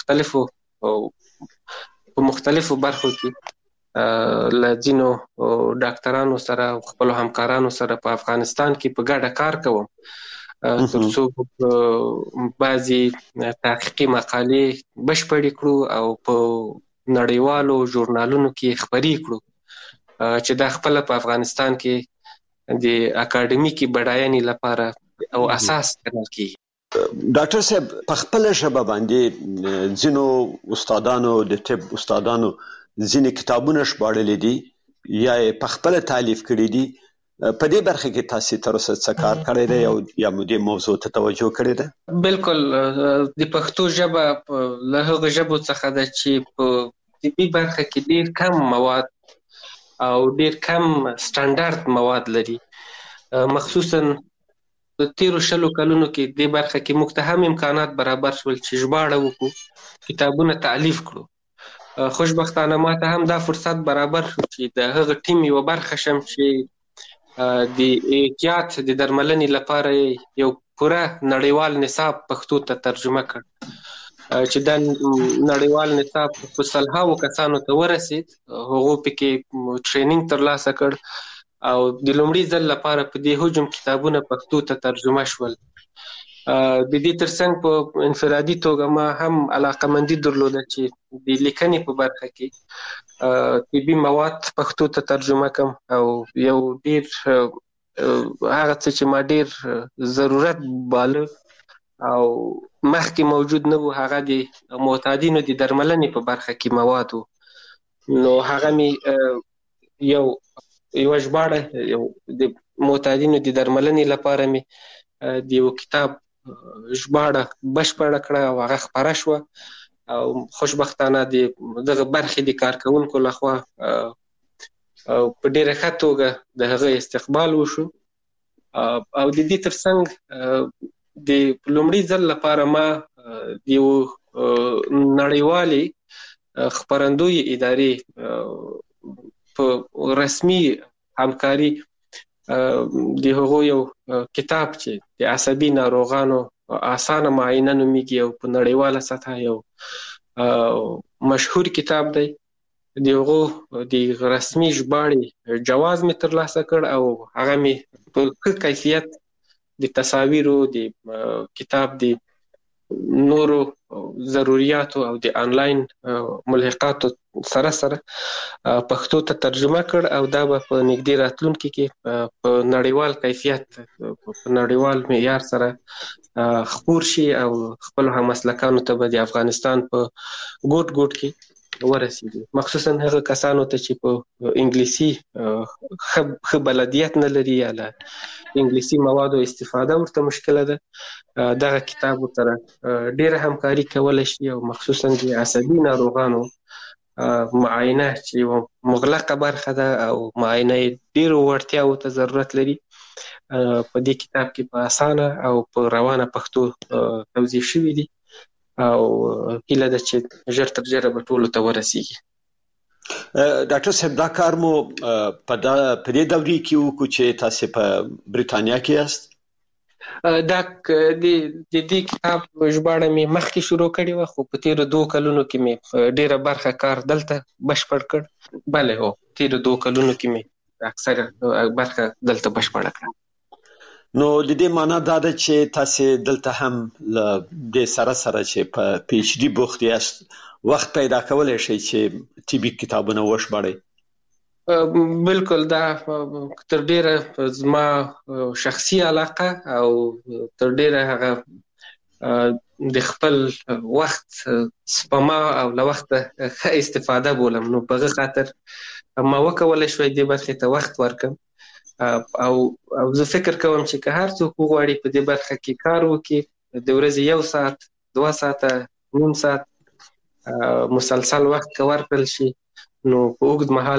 مختلفو برخو کې له ځینو ډاکټرانو سره او خپلو همکارانو سره په افغانستان کې په ګډه کار کوم ترڅو بعضې تحقیقي مقالې بشپړې کړو او په نړیوالو ژورنالونو کې خپرې کړو چې دا خپله په افغانستان کې د اکاډمیکي بډاینې لپاره او اساس ګڼل کېږي. ډاکټر صاحب، په خپله ژبه باندې ځینو استادانو د طب استادانو ځینې کتابونه ژباړلي دي یا یې په خپله تالیف کړي دي. په دې برخه کې تاسې تر اوسه څه کار کړی دی او یا مو دې موضوع ته توجه کړې ده؟ بالکل، د پښتو ژبه له هغو ژبو څخه ده چې په طبي برخه کې ډېر کم مواد او ډېر کم سټنډرد مواد لري. مخصوصا د تیرو 20 کلونو کې دې برخه کې موږ ته هم امکانات برابر شول چې ژباړه وکړو، کتابونه تالیف کړو. خوشبختانه ما ته هم دا فرصت برابر شو چې د هغه ټیم یوه برخه شم چې د احتیاط د درملنې لپاره یو پوره نړیوال نصاب پښتو ته ترجمه کړ چې دا نړیوال نصاب په سلهاوو کسانو ته ورسید. هغو پکې ټرینینګ ترلاسه کړ او د لومړي ځل لپاره په دې حجم کتابونه پښتو ته ترجمه شول. د دې ترڅنګ په انفرادي توګه ما هم علاقمندي درلوده چې د لیکنې په برخه کې طبي مواد پښتو ته ترجمه کړم او یو ډېر هغه څه چې ما ډېر ضرورت باله او مخکې موجود نه و، هغه د معتادینو د درملنې په برخه کې مواد و. نو هغه مې یوه ژباړه د معتادینو د درملنې لپاره مې د یو کتاب ژباړه بشپړه کړه او هغه خپره شوه او خوشبختانه د دغه برخې د کارکوونکو لخوا په ډېره ښه توګه د هغه استقبال وشو. او د دې ترڅنګ د لومړي ځل لپاره ما د یو نړیوالې خپرندوی ادارې په رسمي همکاري د هغو یو کتاب چې د عصبي ناروغانو اسانه معاینه نومیږي او په نړیواله سطحه یو مشهور کتاب دی، د هغو د رسمي ژباړې جواز مې ترلاسه کړ او هغه مې په ښه کیفیت د تصاویرو د کتاب د نورو ضروریاتو او د آنلاین ملحقاتو سره پښتو ته ترجمه کړ او دا به په نږدې راتلونکي کې په نړیوال کیفیت په نړیوال معیار سره خپور شي او خپل همسلکانو ته به د افغانستان په ګوټ ګوټ کې ورسیږي، مخصوصا هغه کسانو ته چې په انګلیسي ښه بلدیت نه لري یا له انګلیسي موادو استفاده ورته مشکله ده. دغه کتاب سره ډېره همکاري کولی شي او مخصوصا د عصبي ناروغانو معاینه چې یوه مغلقه برخه ده او معاینه یې ډېرو وړتیاوو ته ضرورت لري په دې کتاب کې په اسانه او په روانه پښتو توضیح شوي دي. او هیله ده چې ژر تر ژره به ټولو ته ورسیږي. ډاکټر صاحب دا کار مو په دې دورې کې وکړو چې تاسو په بریټانیا کې یاست؟ دا د دې کتاب ژباړه مې مخکې شروع کړې وه، خو په تیرو 2 کلونو کې مې ډیره برخه کار دلته بشپړ کړ. بله هو، تیرو 2 کلونو کې مې اکثره برخه دلته بشپړه کړه. نو د دې معنا دا ده چې تاسو دلته هم له دې سره چې په پی ایچ ډي بوخت یاست، وخت پیدا کولای شئ چې طبي کتابونه وشبړئ. بالکل، دا تر ډیره زما شخصي علاقه او تر ډیره هغه د خپل وخت سپما او له وخت ښه استفاده بولم. نو په هغه خاطر ما وکولای شوی دې برخې ته وخت ورکم او زه فکر کوم چې که هر څوک وغواړي په دې برخه کې کار وکړي، د ورځې 1 ساعت 2 ساعته نیم ساعت مسلسل وخت که ورکړل شي، نو په اوږد مهال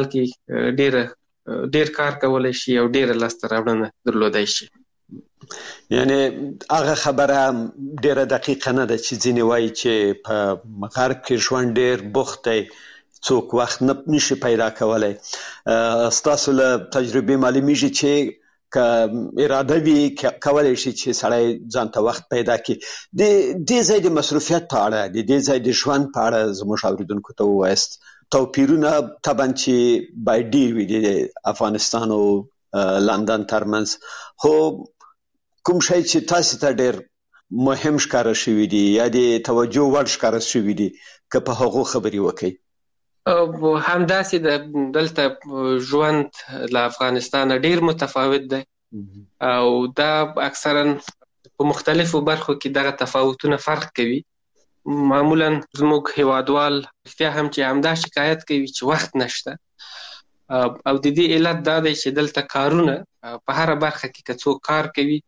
کې ډیر کار کولای شي او ډیر لاسته راوړنه درلودای شي. یعنی هغه خبره ډیره دقیقه نه ده چې ځینې وایي چې په غرب کې ژوند ډیر بوخت دی، څوک وخت نشي پیدا کولای. ستاسو له تجربې معلومیږي چې که اراده وي کولای شي چې سړی ځان ته وخت پیدا کړي. د دې ځای د مصروفیت په اړه، د دې ځای د ژوند په اړه زموږ اوریدونکو ته ووایاست. توپیرونه طبعا چې باید ډیر وي د افغانستان او لندن ترمنځ، خو کوم شی چې تاسو ته ډیر مهم ښکاره شوي دي یا د توجه وړ ښکاره شوي دي، که په هغو خبرې وکړئ؟ همداسې دلته ژوند له افغانستان ډیر متفاوت دی او دا اکثرا په مختلفو برخو کې دغه تفاوتونه فرق کوي. معمولا زموږ هیوادوال رښتیا هم چې همدا شکایت کوي چې وخت نشته، او د دې علت دا دی چې دلته کارونه په هره برخه کې که څوک کار کوي،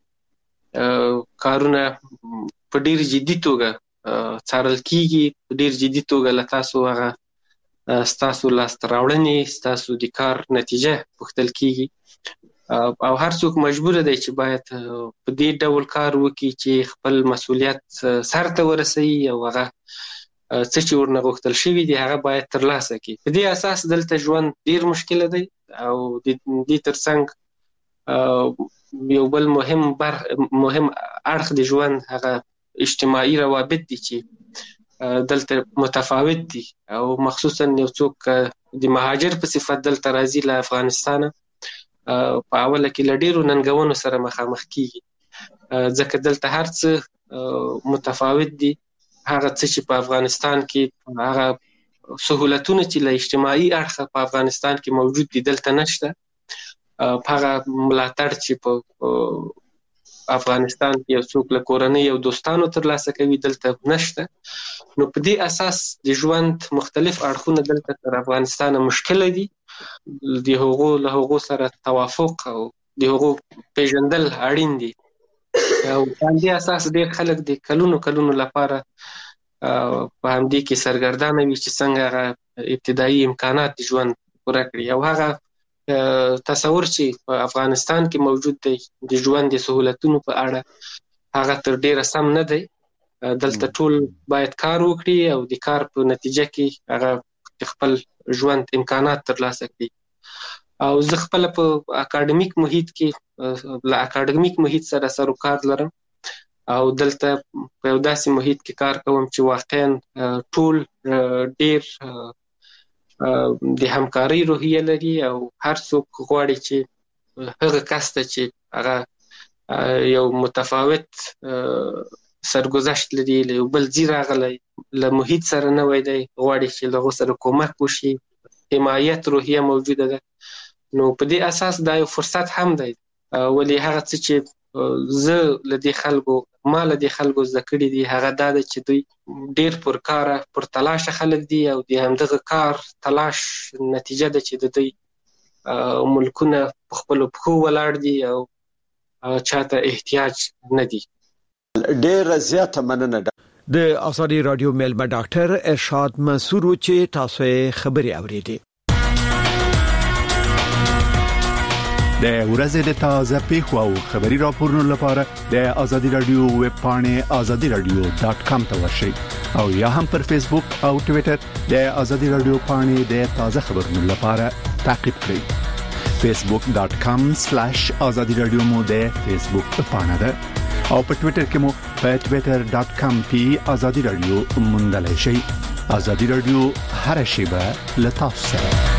کارونه په ډیر جدي توګه څارل کیږي، په ډیر جدي توګه له تاسو هغه ستاسو لاسته راوړنې، ستاسو د کار نتیجه پوښتل کیږي، او هر څوک مجبور دی چې باید په دې ډول کار وکړي چې خپل مسؤلیت سر ته ورسوي او هغه څه چې ورنه غوښتل شوي دي هغه باید ترلاسه کړي. په دې اساس دلته ژوند ډیر مشکله دی او د دې ترڅنګ یو بل مهم اړخ د ژوند هغه اجتماعي روابط دي چې دلته متفاوت دي، او مخصوصا یو څوک د مهاجر په صفت دلته راځي له افغانستانه، په اوله کې له ډیرو ننګونو سره مخامخ کیږي، ځکه دلته هر څه متفاوت دي. هغه څه چې په افغانستان کې، هغه سهولتونه چې له اجتماعي اړخه په افغانستان کې موجود دي دلته نشته. هغه ملاتړ چې په افغانستان کې یو څوک له کورنۍ او دوستانو ترلاسه کوي دلته نشته. نو په دې اساس د ژوند مختلف اړخونه دلته تر افغانستان مشکله دي. د هغو سره توافق او د هغو پیژندل اړین دي، او په همدې اساس ډېر خلک د کلونو لپاره په همدې کې سرګردانه وي چې څنګه هغه ابتدایي امکانات د ژوند پوره کړي. او هغه تصور چې په افغانستان کې موجود دی د ژوند د سهولتونو په اړه، هغه تر ډیره سم نه دی. دلته ټول باید کار وکړي او د کار په نتیجه کې هغه خپل ژوند امکانات ترلاسه کړي. او زه خپل په اکاډمیک محیط کې له اکاډمیک محیط سره سروکار لرم، او دلته په یو داسې محیط کې کار کوم چې واقعا ټول ډیر د همکارۍ روحیه لري، او هر څوک غواړي چې هغه کس ته چې هغه یو متفاوت سرګذشت لري، له یو بل ځای راغلی، له محیط سره نوی دی، غواړي چې له هغو سره کومک وشي، حمایت روحیه موجوده ده. نو په دې اساس دا یو فرصت هم دی. ولې هغه څه چې زه له دې خلکو ما له دې خلکو زده کړي دي هغه دا ده چې دوی ډیر پرکاره پرتلاشه خلک دي، او د همدغه کار تلاش نتیجه ده چې د دوی ملکونه په خپلو پښو ولاړ دي او چاته احتیاج نه دي. ډیر زیاته مننه. د آزادي رادیو میلمه ډاکټر ارشاد منصور چې تاسو یې خبري اوریدي. د ورځې د تازه پیښو او خبري راپورونو لپاره د آزادي رادیو ویب پاڼه azadiradio.com ته ورشئ. او یا هم پر فیسبوک او ټوئیټر د ازادي رادیو پاڼې د تازه خبرونو لپاره تعقیب کړئ. facebook.com/azadi radio مو د فیسبوک پاڼه ده او په ټوئیټر کې مو په twitter.com/azadi radio موندلای شئ. ازادي رادیو هر شیبه له تاسو سره.